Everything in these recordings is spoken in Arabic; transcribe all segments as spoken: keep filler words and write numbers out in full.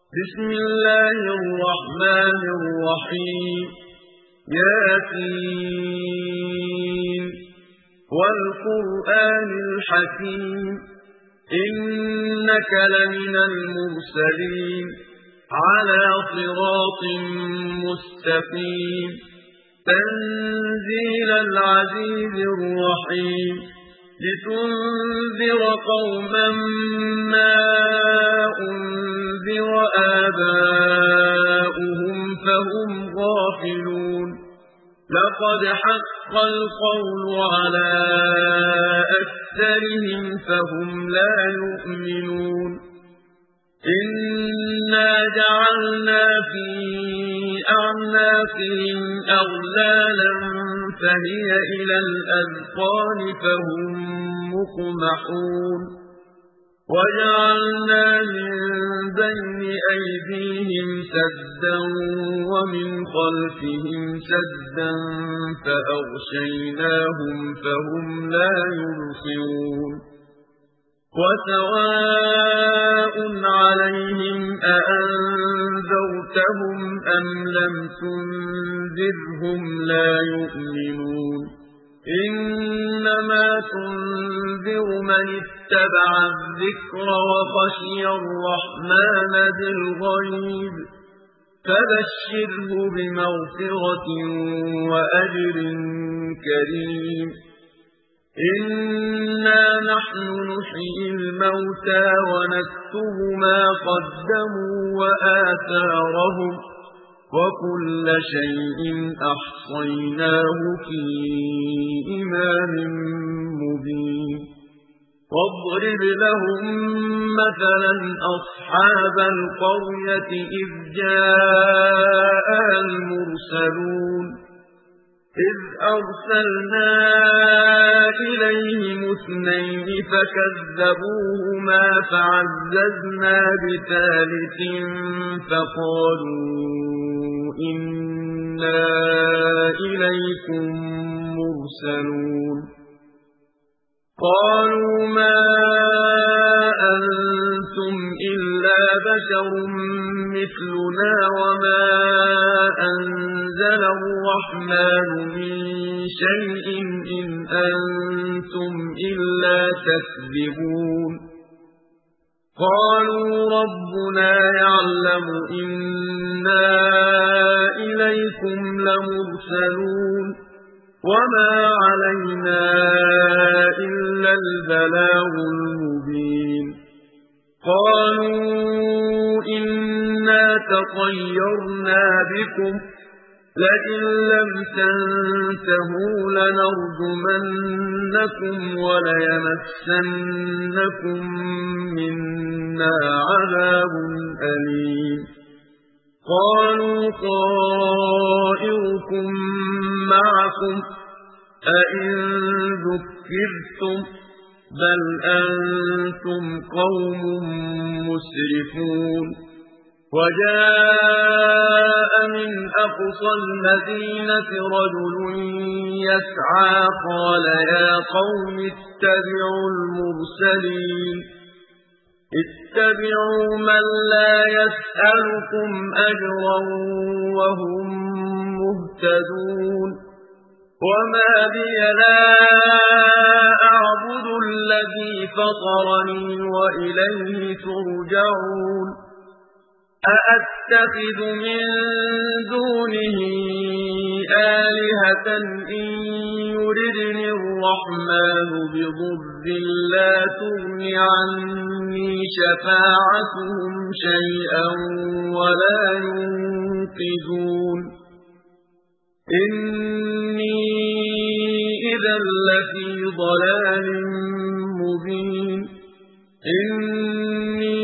بسم الله الرحمن الرحيم ياسين والقرآن الحكيم إنك لمن المرسلين على صراط مستقيم تنزيل العزيز الرحيم لتنذر قوما ما أنذر آباؤهم فهم غافلون لقد حق القول على أكثرهم فهم لا يؤمنون إنا جعلنا في أعناقهم أغلالا فهي إلى الأذقان فهم مقمحون وجعلنا من بين أيديهم سدا ومن خلفهم سدا فأغشيناهم فهم لا يبصرون وسواء عليهم أأنذرتهم أم لم تنذرهم لا يؤمنون إنما تنذر من اتبع الذكر وخشي الرحمن بالغيب فبشره بمغفرة وأجر كريم إنا نحن نحيي الموتى ونكتب ما قدموا وآثارهم وكل شيء أحصيناه في إمام مبين واضرب لهم مثلا أصحاب القرية إذ جاء المرسلون إذ أرسلنا إليهم اثنين فكذبوهما فعززنا بثالث فقالوا إنا إليكم مرسلون قالوا ما أنتم إلا بشر مثلنا وما أنزل الرحمن من شيء إن أنتم إلا تكذبون قالوا ربنا يعلم إنا إليكم لمرسلون وما علينا إلا البلاغ المبين قالوا إنا تطيرنا بكم لئن لم تنتهوا لنرجمنكم وليمسنكم منا عذاب أليم قالوا طائركم معكم أئن ذكرتم بل أنتم قوم مسرفون وجاء من أقصى المدينة رجل يسعى قال يا قوم اتبعوا المرسلين اتبعوا من لا يسألكم أجرا وهم مهتدون وما بي لا أعبد الذي فطرني وإليه ترجعون أأتخذ من دونه آلهة إن يردني الرحمن بضر لا تغن عني شفاعتهم شيئا ولا ينقذون إني إذا لفي ضلال مبين إني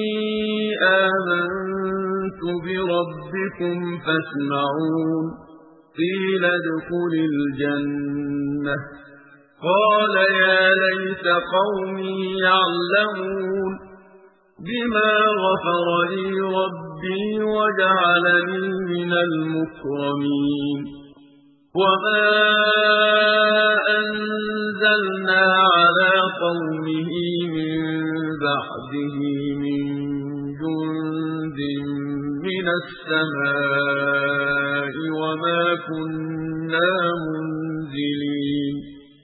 آمنت بربكم فاسمعون قيل ادخل الجنة قال يا ليت قومي يعلمون بما غفر لي ربي وجعلني من المكرمين وما أنزلنا على قومه من بعده من جند مِنَ السَّمَاءِ وَمَا كُنَّا مُنزِلِينَ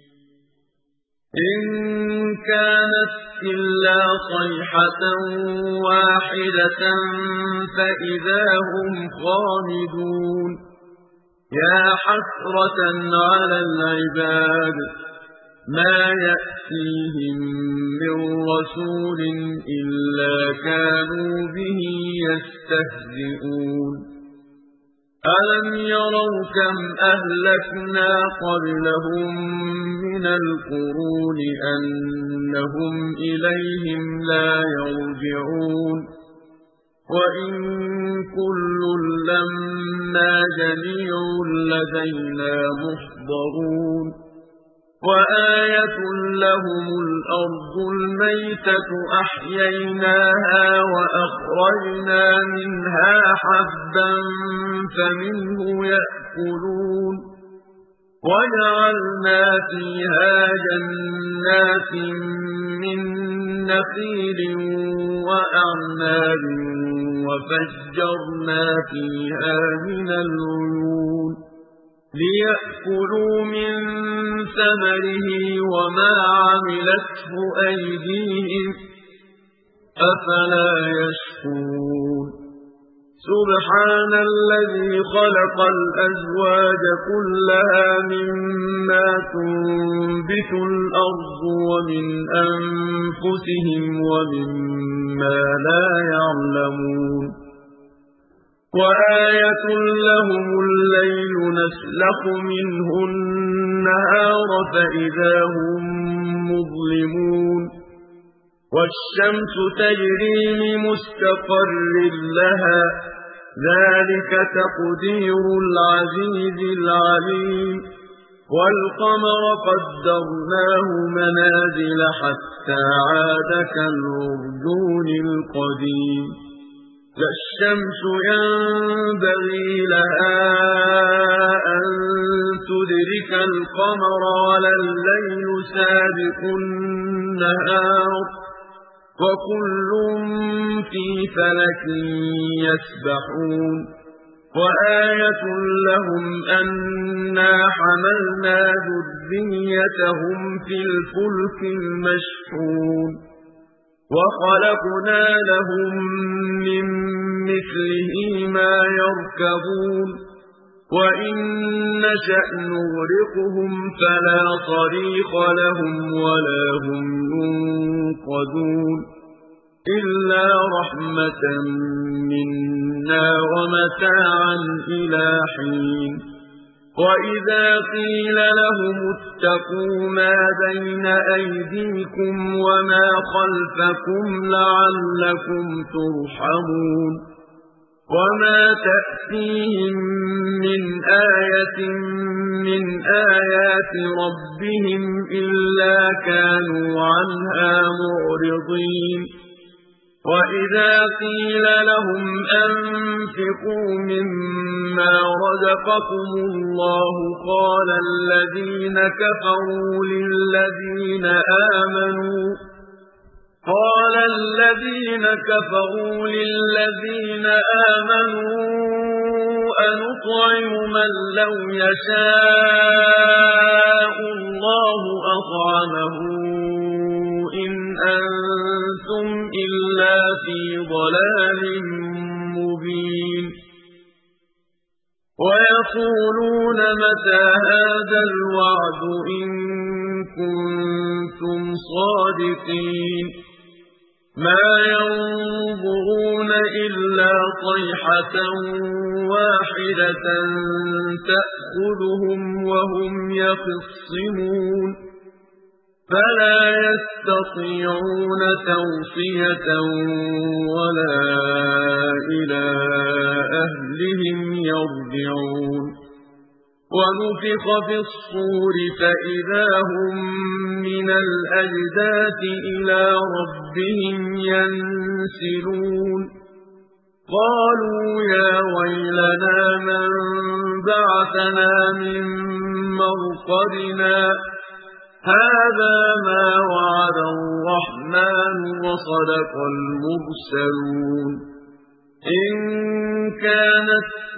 إِن كَانَتْ إِلَّا صَيْحَةً وَاحِدَةً فَإِذَا هُمْ خَامِدُونَ يَا حَسْرَةً عَلَى الْعِبَادِ مَا يَأْتِيهِم مِّن رَّسُولٍ إِلَّا كَانُوا بِهِ يَسْتَهْزِئُونَ أَلَمْ يَرَوْا كَمْ أَهْلَكْنَا قَبْلَهُم مِّنَ الْقُرُونِ أَنَّهُمْ إِلَيْهِمْ لَا يَرْجِعُونَ وَإِن كُلٌّ لَّمَّا جَمِيعٌ لَّدَيْنَا مُحْضَرُونَ وَآيَةٌ لَّهُمُ الْأَرْضُ الْمَيْتَةُ أَحْيَيْنَاهَا وَأَخْرَجْنَا مِنْهَا حَبًّا فَمِنْهُ يَأْكُلُونَ وَجَعَلْنَا فِيهَا جَنَّاتٍ مِّن نَّخِيلٍ وَأَعْنَابٍ وَفَجَّرْنَا فِيهَا مِنَ الْعُيُونِ لِيَأْكُلُوا مِن ثَمَرِهِ وَمَا عَمِلَتْهُ أَيْدِيهِمْ أَفَلَا يَشْكُرُونَ سُبْحَانَ الَّذِي خَلَقَ الْأَزْوَاجَ كُلَّهَا مِمَّا تُنبِتُ الْأَرْضُ وَمِنْ أَنفُسِهِمْ وَمِمَّا لَا يَعْلَمُونَ وَآيَةٌ لَّهُمُ اللَّيْلُ نَسْلَخُ مِنْهُ النَّهَارَ فَإِذَا هُم مُّظْلِمُونَ وَالشَّمْسُ تَجْرِي لِمُسْتَقَرٍّ لَّهَا ذَلِكَ تَقْدِيرُ الْعَزِيزِ الْعَلِيمِ وَالْقَمَرَ قَدَّرْنَاهُ مَنَازِلَ حَتَّىٰ عَادَ كَالْعُرْجُونِ الْقَدِيمِ لا الشمس ينبغي لها أن تدرك القمر ولا الليل سابق النهار وكل في فلك يسبحون وآية لهم أنا حملنا ذريتهم في الفلك المشحون وخلقنا لهم من مثله ما يركبون وإن نشأ نغرقهم فلا صريخ لهم ولا هم ينقذون إلا رحمة منا ومتاعا إلى حين وإذا قيل لهم اتقوا ما بين أيديكم وما خلفكم لعلكم ترحمون وما تأتيهم من آية من آيات ربهم إلا كانوا عنها معرضين وإذا قيل لهم أنفقوا مما رزقكم الله قال الذين كفروا للذين آمنوا قال الذين كفروا للذين آمنوا أنطعم من لو يشاء الله أطعمه إن أنتم إلا في ضلال مبين ويقولون متى هذا الوعد إن كنتم صادقين ما ينظرون إلا صيحة واحدة تأخذهم وهم يخصمون فلا يستطيعون توصية ولا إلى أهلهم يرجعون ونفخ في الصور فإذا هم من الأجداث إلى ربهم ينسلون قالوا يا ويلنا من بعثنا من مرقدنا هذا ما وعد الرحمن وصدق المرسلون إن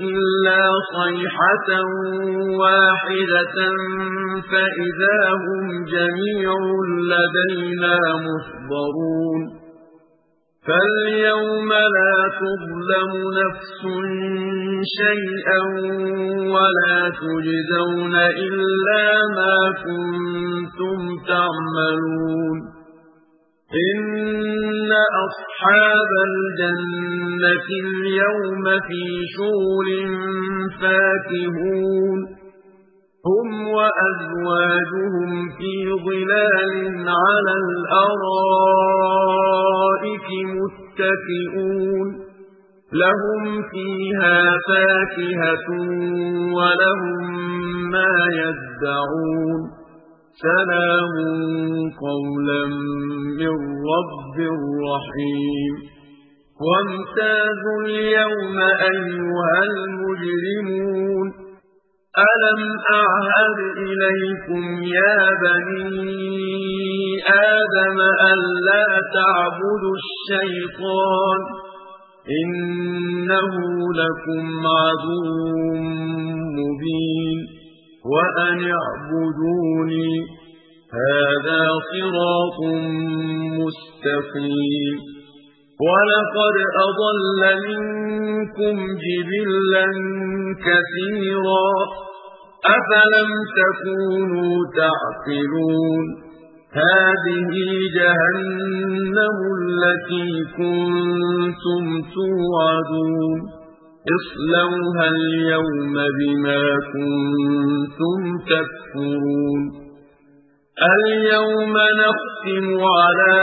إلا صيحة واحدة فإذا هم جميع لدينا محضرون فاليوم لا تظلم نفس شيئا ولا تجزون إلا ما كنتم تعملون إن أصحاب الجنة اليوم في شغل فاكهون هم وأزواجهم في ظلال على الأرائك متكئون لهم فيها فاكهة ولهم ما يدعون سلام قولا من رب رحيم وامتازوا اليوم أيها المجرمون ألم أعهد إليكم يا بني آدم ألا تعبدوا الشيطان إنه لكم عدو مبين وأن اعبدوني هذا صراط مستقيم ولقد أضل منكم جبلا كثيرا أفلم تكونوا تعقلون هذه جهنم التي كنتم توعدون اصلوها اليوم بما كنتم تكفرون اليوم نختم على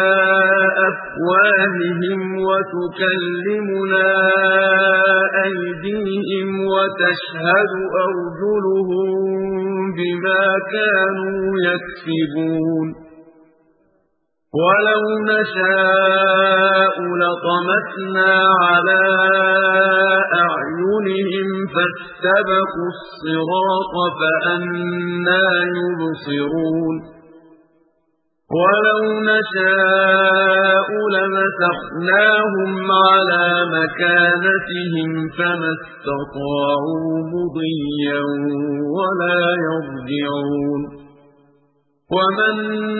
أفواههم وتكلمنا أيديهم وتشهد أرجلهم بما كانوا يكسبون ولو نشاء لطمسنا على أعينهم فاستبقوا الصراط فأنى يبصرون ولو نشاء لمسخناهم على مكانتهم فما استطاعوا مضيا ولا يرجعون ومن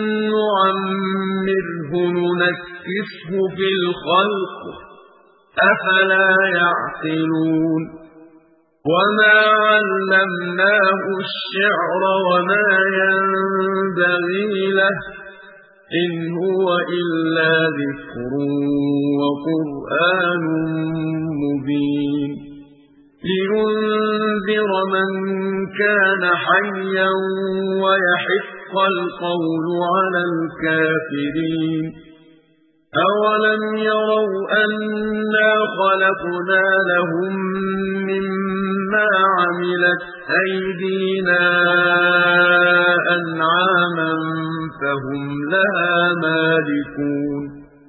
نعمره ننكسه في الخلق أفلا يعقلون وما علمناه الشعر وما ينبغي له إن هو إلا ذكر وقرآن مبين لينذر من كان حيا ويحق القول على الكافرين أولم يروا أنا خلقنا لهم مما عملت أيدينا أنعاما فهم لها مالكون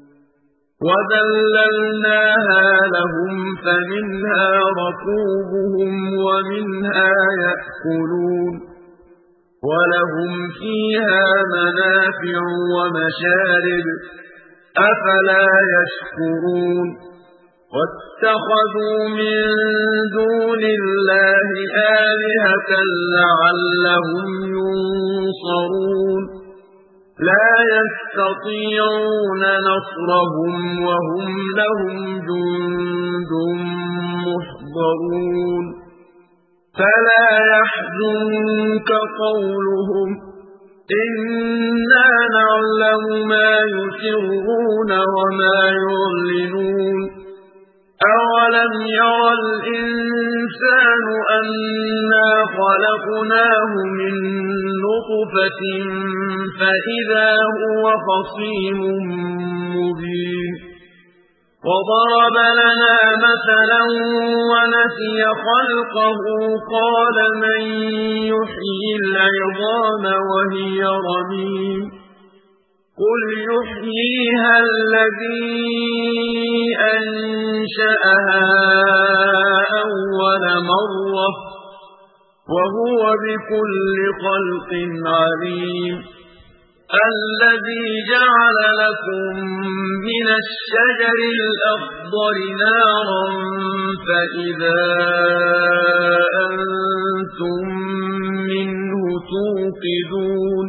وذللناها لهم فمنها ركوبهم ومنها يأكلون ولهم فيها منافع ومشارب أفلا يشكرون واتخذوا من دون الله آلهة لعلهم ينصرون لا يستطيعون نصرهم وهم لهم جند محضرون فلا يحزنك قولهم إنا نعلم ما يسرون وما يعلنون أولم ير الإنسان أنا خلقناه من نطفة فإذا هو خصيم مبين وضرب لنا مثلا ونسي خلقه قال من يحيي العظام وهي رميم قل يحييها الذي أنشأها أول مرة وهو بكل خلق عليم الذي جعل لكم من الشجر الأخضر نارا فإذا أنتم منه توقدون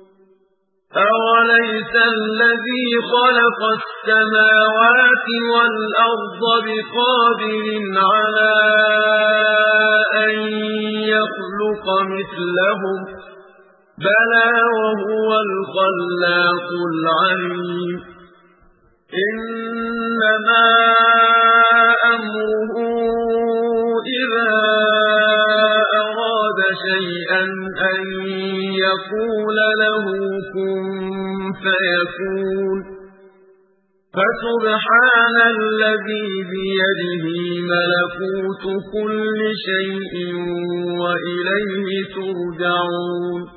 أوليس الذي خلق السماوات والأرض بقادر على أن يخلق مثلهم بلى وهو الخلاق العليم إنما أمره إذا أراد شيئا أن يقول له كن فيكون فسبحان الذي بيده ملكوت كل شيء وإليه ترجعون